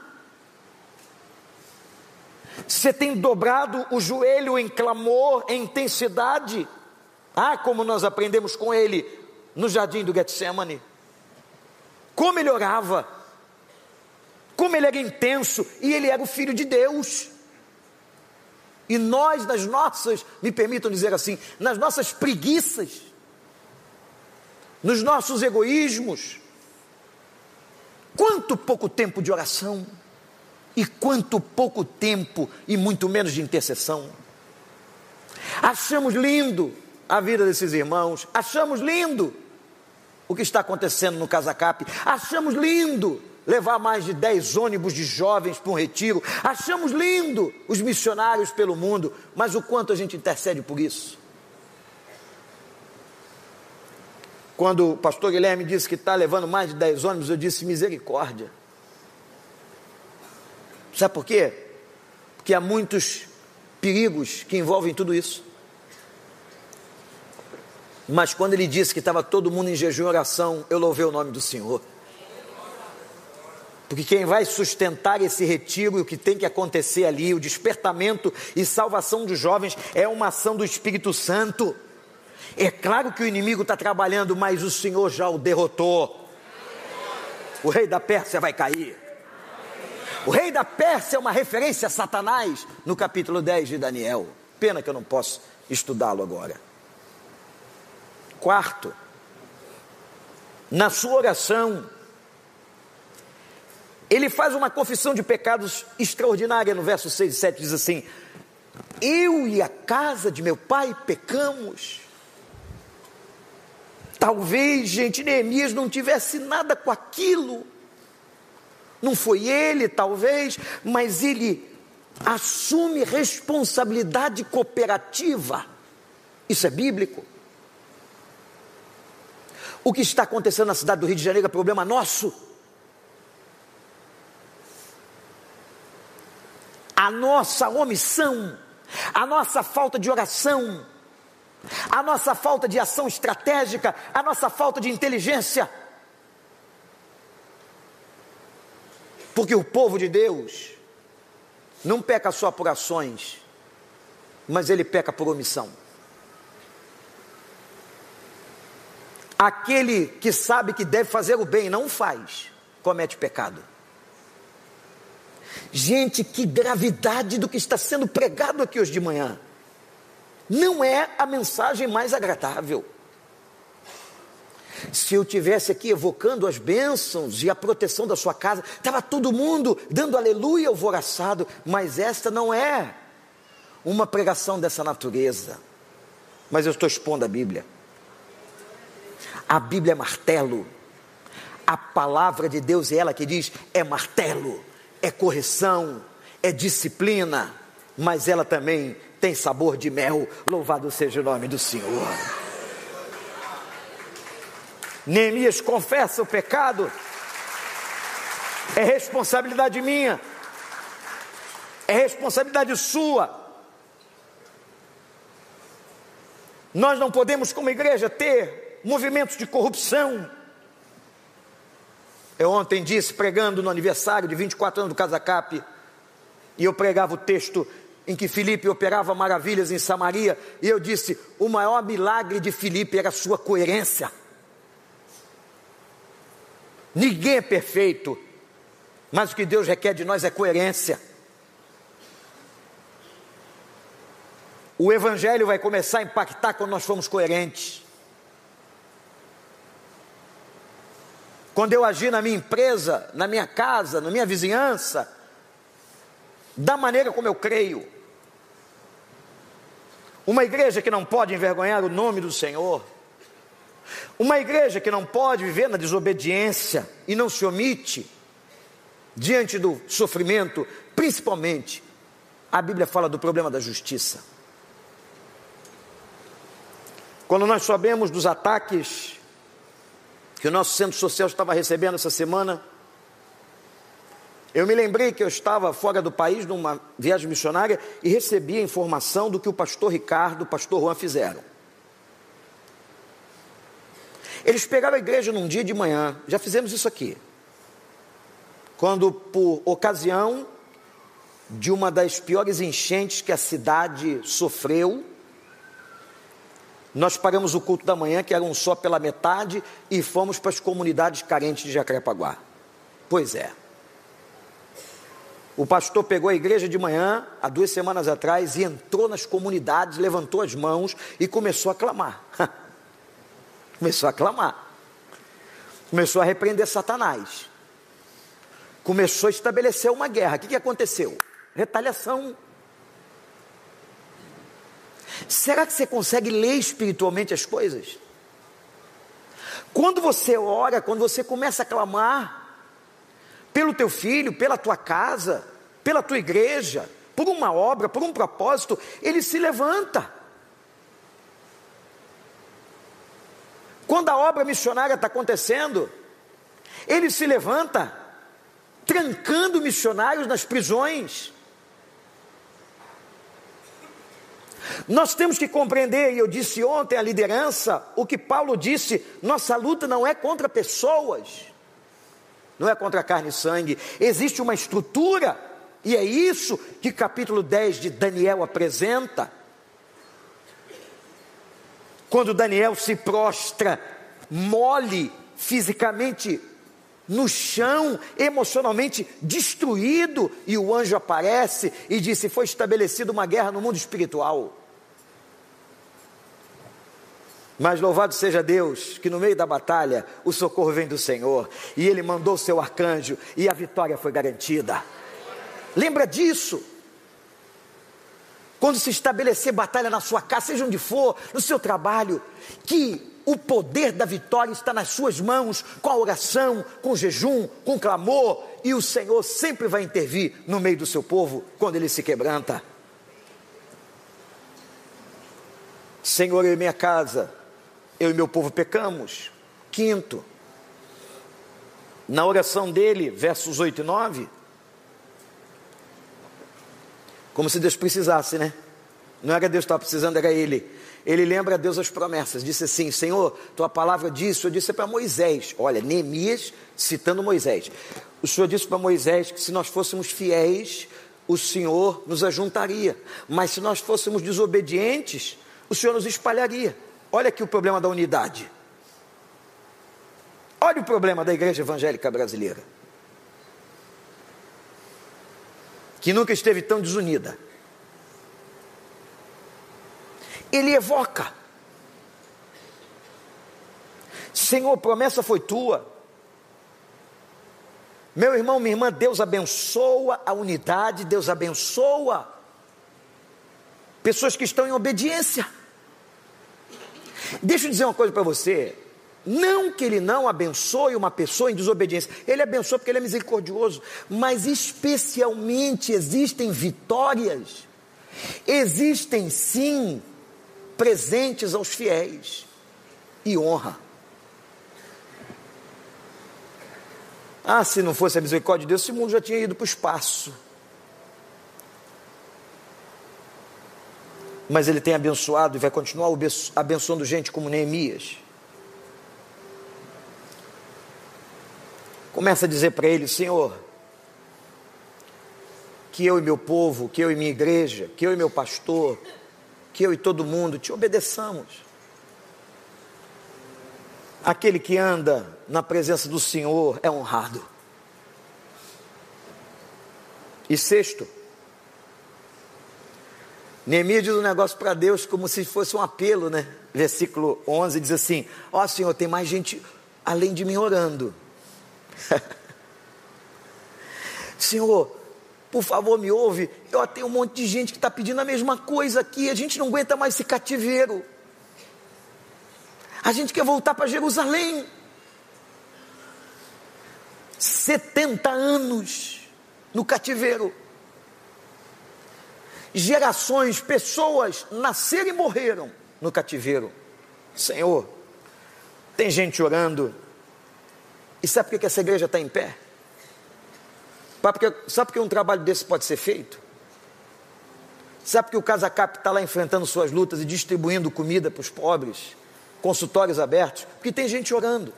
Você tem dobrado o joelho em clamor, em intensidade? Ah, como nós aprendemos com ele no jardim do Getsemane. Como ele orava, como ele era intenso, e ele era o Filho de Deus. E nós, nas nossas, me permitam dizer assim, nas nossas preguiças, nos nossos egoísmos, quanto pouco tempo de oração, e quanto pouco tempo, e muito menos de intercessão. Achamos lindo a vida desses irmãos, achamos lindo o que está acontecendo no Casacap, achamos lindo levar mais de dez ônibus de jovens para um retiro, achamos lindo os missionários pelo mundo, mas o quanto a gente intercede por isso? Quando o pastor Guilherme disse que está levando mais de dez ônibus, eu disse misericórdia. Sabe por quê? Porque há muitos perigos que envolvem tudo isso. Mas quando ele disse que estava todo mundo em jejum e oração, eu louvei o nome do Senhor. Porque quem vai sustentar esse retiro e o que tem que acontecer ali, o despertamento e salvação dos jovens, é uma ação do Espírito Santo. É claro que o inimigo está trabalhando, mas o Senhor já o derrotou. O rei da Pérsia vai cair. O rei da Pérsia é uma referência a Satanás no capítulo dez de Daniel. Pena que eu não posso estudá-lo agora. Quarto, na sua oração, ele faz uma confissão de pecados extraordinária. No verso seis e sete diz assim: eu e a casa de meu pai pecamos. Talvez, gente, Neemias não tivesse nada com aquilo. Não foi ele, talvez, mas ele assume responsabilidade cooperativa. Isso é bíblico. O que está acontecendo na cidade do Rio de Janeiro é problema nosso. A nossa omissão, a nossa falta de oração, a nossa falta de ação estratégica, a nossa falta de inteligência. Porque o povo de Deus não peca só por ações, mas ele peca por omissão. Aquele que sabe que deve fazer o bem e não faz, comete pecado. Gente, que gravidade do que está sendo pregado aqui hoje de manhã. Não é a mensagem mais agradável. Se eu tivesse aqui evocando as bênçãos e a proteção da sua casa, estava todo mundo dando aleluia alvoroçado, mas esta não é uma pregação dessa natureza. Mas eu estou expondo a Bíblia. A Bíblia é martelo. A palavra de Deus é ela que diz, é martelo, é correção, é disciplina, mas ela também tem sabor de mel. Louvado seja o nome do Senhor. Neemias confessa o pecado, é responsabilidade minha, é responsabilidade sua. Nós não podemos, como igreja, ter movimentos de corrupção. Eu ontem disse, pregando no aniversário de vinte e quatro anos do Casacap, e eu pregava o texto em que Filipe operava maravilhas em Samaria, e eu disse, o maior milagre de Filipe era a sua coerência. Ninguém é perfeito, mas o que Deus requer de nós é coerência. O evangelho vai começar a impactar quando nós formos coerentes. Quando eu agir na minha empresa, na minha casa, na minha vizinhança, da maneira como eu creio. Uma igreja que não pode envergonhar o nome do Senhor. Uma igreja que não pode viver na desobediência e não se omite diante do sofrimento, principalmente, a Bíblia fala do problema da justiça. Quando nós sabemos dos ataques que o nosso centro social estava recebendo essa semana, eu me lembrei que eu estava fora do país numa viagem missionária e recebi a informação do que o pastor Ricardo e o pastor Juan fizeram. Eles pegaram a igreja num dia de manhã, já fizemos isso aqui, quando por ocasião de uma das piores enchentes que a cidade sofreu, nós paramos o culto da manhã, que era um só pela metade, e fomos para as comunidades carentes de Jacarepaguá. Pois é, o pastor pegou a igreja de manhã, há duas semanas atrás, e entrou nas comunidades, levantou as mãos e começou a clamar. Começou a clamar, começou a repreender Satanás, começou a estabelecer uma guerra. O que, que aconteceu? Retaliação. Será que você consegue ler espiritualmente as coisas? Quando você ora, quando você começa a clamar pelo teu filho, pela tua casa, pela tua igreja, por uma obra, por um propósito, ele se levanta. Quando a obra missionária está acontecendo, ele se levanta, trancando missionários nas prisões. Nós temos que compreender, e eu disse ontem à liderança, o que Paulo disse: nossa luta não é contra pessoas, não é contra carne e sangue, existe uma estrutura, e é isso que capítulo dez de Daniel apresenta. Quando Daniel se prostra, mole fisicamente no chão, emocionalmente destruído, e o anjo aparece e disse: foi estabelecida uma guerra no mundo espiritual. Mas louvado seja Deus, que no meio da batalha o socorro vem do Senhor, e Ele mandou o seu arcanjo, e a vitória foi garantida. Lembra disso? Quando se estabelecer batalha na sua casa, seja onde for, no seu trabalho, que o poder da vitória está nas suas mãos, com a oração, com o jejum, com o clamor, e o Senhor sempre vai intervir no meio do seu povo, quando ele se quebranta. Senhor, eu e minha casa, eu e meu povo pecamos. Quinto, na oração dele, versos oito e nove, como se Deus precisasse, né? Não era Deus que estava precisando, era ele. Ele lembra a Deus as promessas, disse assim: Senhor, tua palavra disse, eu disse para Moisés, olha, Neemias citando Moisés, o Senhor disse para Moisés que se nós fôssemos fiéis, o Senhor nos ajuntaria, mas se nós fôssemos desobedientes, o Senhor nos espalharia. Olha aqui o problema da unidade, olha o problema da igreja evangélica brasileira, que nunca esteve tão desunida. Ele evoca: Senhor, promessa foi tua. Meu irmão, minha irmã, Deus abençoa a unidade, Deus abençoa pessoas que estão em obediência. Deixa eu dizer uma coisa para você: não que Ele não abençoe uma pessoa em desobediência, Ele abençoa porque Ele é misericordioso, mas especialmente existem vitórias, existem sim presentes aos fiéis e honra. Ah, se não fosse a misericórdia de Deus, esse mundo já tinha ido para o espaço. Mas Ele tem abençoado e vai continuar abençoando gente como Neemias. Começa a dizer para ele: Senhor, que eu e meu povo, que eu e minha igreja, que eu e meu pastor, que eu e todo mundo te obedeçamos. Aquele que anda na presença do Senhor é honrado. E sexto, Neemias diz um negócio para Deus como se fosse um apelo, né? Versículo onze diz assim: ó Senhor, tem mais gente além de mim orando. Senhor, por favor, me ouve, eu tenho um monte de gente que está pedindo a mesma coisa aqui, a gente não aguenta mais esse cativeiro, a gente quer voltar para Jerusalém. setenta anos no cativeiro, gerações, pessoas nasceram e morreram no cativeiro. Senhor, tem gente orando, e sabe por que essa igreja está em pé? Sabe por que um trabalho desse pode ser feito? Sabe por que o Casa Cap está lá enfrentando suas lutas e distribuindo comida para os pobres, consultórios abertos? Porque tem gente orando.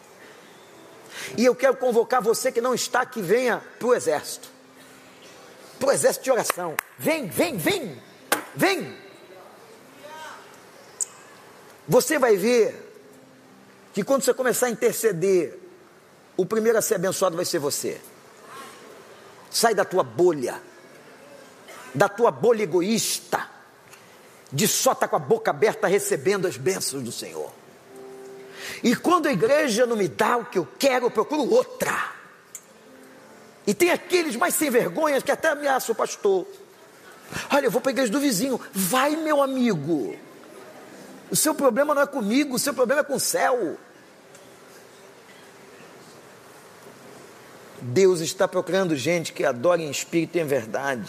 E eu quero convocar você que não está, que venha para o exército, para o exército de oração. Vem, vem, vem, vem. Você vai ver que quando você começar a interceder, o primeiro a ser abençoado vai ser você. Sai da tua bolha, da tua bolha egoísta, de só estar com a boca aberta recebendo as bênçãos do Senhor. E quando a igreja não me dá o que eu quero, eu procuro outra. E tem aqueles mais sem vergonhas que até ameaçam o pastor. Olha, eu vou para a igreja do vizinho. Vai, meu amigo. O seu problema não é comigo, o seu problema é com o céu. Deus está procurando gente que adore em espírito e em verdade.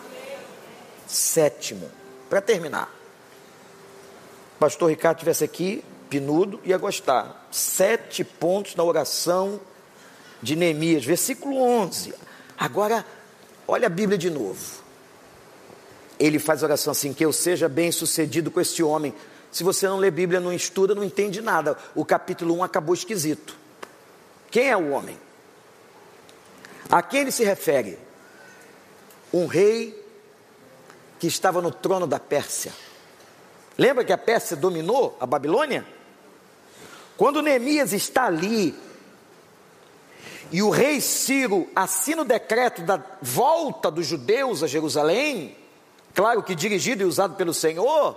Sétimo, para terminar. Pastor Ricardo estivesse aqui, pinudo, ia gostar. Sete pontos na oração de Neemias, versículo onze. Agora, olha a Bíblia de novo. Ele faz oração assim: que eu seja bem sucedido com este homem. Se você não lê Bíblia, não estuda, não entende nada. O capítulo um acabou esquisito. Quem é o homem? A quem ele se refere? Um rei que estava no trono da Pérsia. Lembra que a Pérsia dominou a Babilônia? Quando Neemias está ali, e o rei Ciro assina o decreto da volta dos judeus a Jerusalém, claro que dirigido e usado pelo Senhor,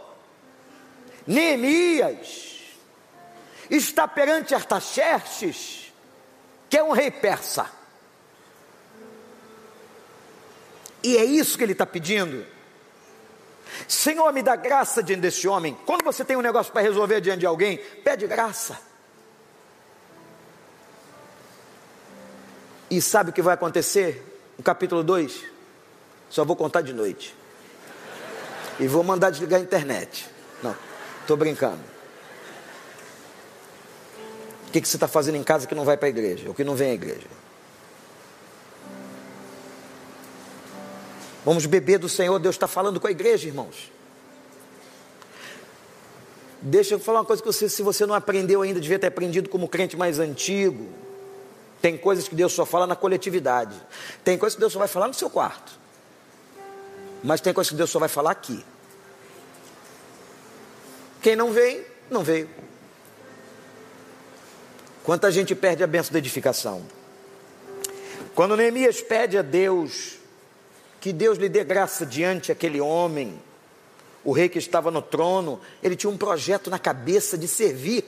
Neemias está perante Artaxerxes, que é um rei persa. E é isso que ele está pedindo. Senhor, me dá graça diante desse homem. Quando você tem um negócio para resolver diante de alguém, pede graça. E sabe o que vai acontecer? No capítulo dois, só vou contar de noite. E vou mandar desligar a internet. Não, estou brincando. O que, que você está fazendo em casa que não vai para a igreja? Ou que não vem à igreja? Vamos beber do Senhor. Deus está falando com a igreja, irmãos. Deixa eu falar uma coisa que você, se você não aprendeu ainda, devia ter aprendido como crente mais antigo. Tem coisas que Deus só fala na coletividade. Tem coisas que Deus só vai falar no seu quarto. Mas tem coisas que Deus só vai falar aqui. Quem não vem, não veio. Quanta gente perde a bênção da edificação. Quando Neemias pede a Deus que Deus lhe dê graça diante aquele homem, o rei que estava no trono, ele tinha um projeto na cabeça de servir.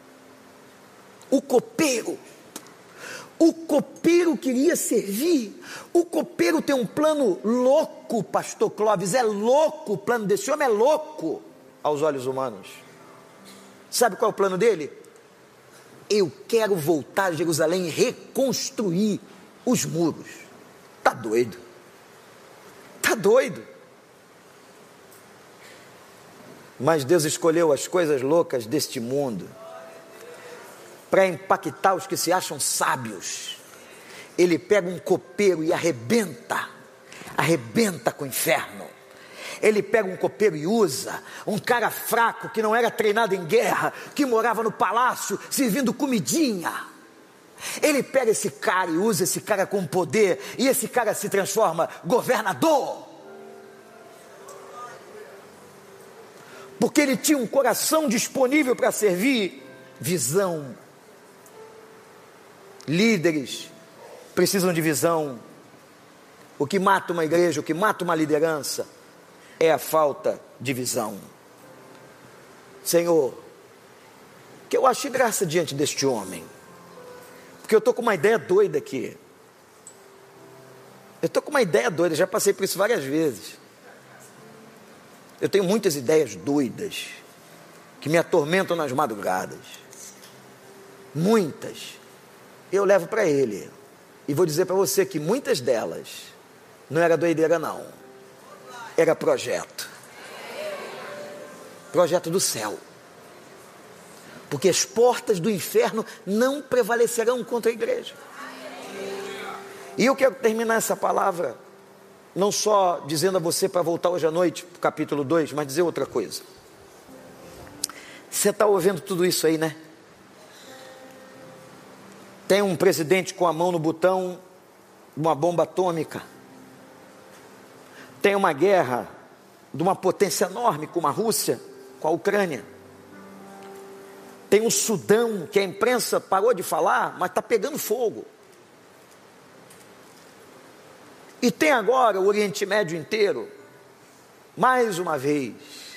O copeiro, o copeiro queria servir. O copeiro tem um plano louco, pastor Clóvis, é louco, o plano desse homem é louco aos olhos humanos. Sabe qual é o plano dele? Eu quero voltar a Jerusalém e reconstruir os muros. Está doido. Está doido. Mas Deus escolheu as coisas loucas deste mundo para impactar os que se acham sábios. Ele pega um copeiro e arrebenta, arrebenta com o inferno. Ele pega um copeiro e usa um cara fraco que não era treinado em guerra, que morava no palácio servindo comidinha. Ele pega esse cara e usa esse cara com poder, e esse cara se transforma governador. Porque ele tinha um coração disponível para servir. Visão. Líderes precisam de visão. O que mata uma igreja, o que mata uma liderança, é a falta de visão. Senhor, que eu ache graça diante deste homem. Porque eu estou com uma ideia doida aqui. Eu estou com uma ideia doida, já passei por isso várias vezes. Eu tenho muitas ideias doidas que me atormentam nas madrugadas. Muitas. Eu levo para ele. E vou dizer para você que muitas delas não era doideira não. Era projeto. Projeto do céu. Porque as portas do inferno não prevalecerão contra a igreja. E eu quero terminar essa palavra não só dizendo a você para voltar hoje à noite para o capítulo dois, mas dizer outra coisa. Você está ouvindo tudo isso aí, né? Tem um presidente com a mão no botão de uma bomba atômica. Tem uma guerra de uma potência enorme como a Rússia, com a Ucrânia. Tem um Sudão que a imprensa parou de falar, mas está pegando fogo. E tem agora o Oriente Médio inteiro. Mais uma vez,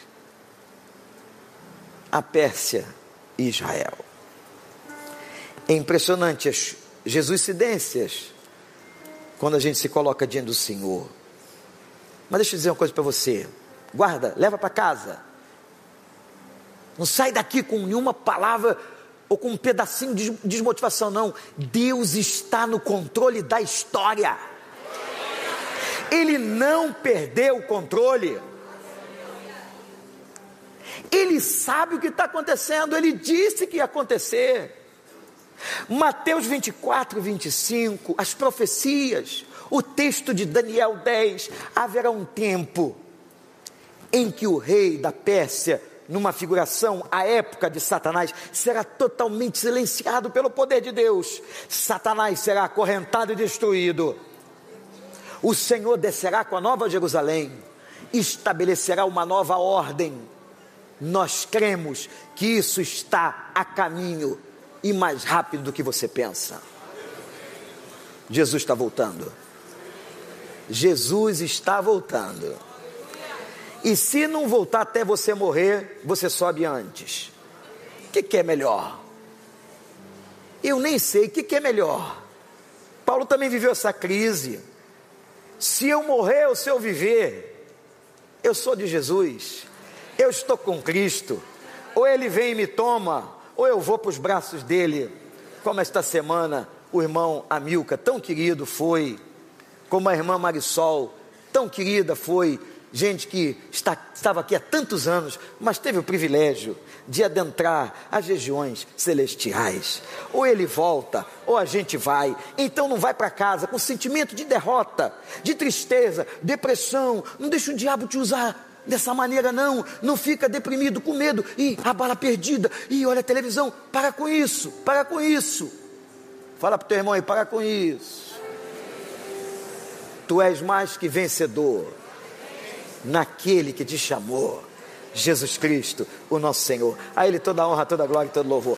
a Pérsia e Israel. É impressionante as jesuicidências quando a gente se coloca diante do Senhor. Mas deixa eu dizer uma coisa para você, guarda, leva para casa, não sai daqui com nenhuma palavra ou com um pedacinho de desmotivação, não. Deus está no controle da história, Ele não perdeu o controle, Ele sabe o que está acontecendo, Ele disse que ia acontecer. Mateus vinte e quatro, vinte e cinco, as profecias, o texto de Daniel dez, haverá um tempo em que o rei da Pérsia, numa figuração, a época de Satanás, será totalmente silenciado pelo poder de Deus. Satanás será acorrentado e destruído. O Senhor descerá com a nova Jerusalém, estabelecerá uma nova ordem. Nós cremos que isso está a caminho e mais rápido do que você pensa. Jesus está voltando. Jesus está voltando. E se não voltar até você morrer, você sobe antes. O que, que é melhor? Eu nem sei o que, que é melhor. Paulo também viveu essa crise. Se eu morrer ou se eu viver, eu sou de Jesus, eu estou com Cristo. Ou Ele vem e me toma, ou eu vou para os braços dele. Como esta semana o irmão Amilcar, tão querido foi, como a irmã Marisol, tão querida foi, gente que está, estava aqui há tantos anos, mas teve o privilégio de adentrar as regiões celestiais. Ou ele volta, ou a gente vai. Então não vai para casa com sentimento de derrota, de tristeza, depressão. Não deixa o diabo te usar dessa maneira, não. Não fica deprimido, com medo, e a bala perdida, e olha a televisão. Para com isso, para com isso. Fala para o teu irmão aí, para com isso. Tu és mais que vencedor naquele que te chamou, Jesus Cristo, o nosso Senhor. A Ele toda a honra, toda a glória e todo louvor.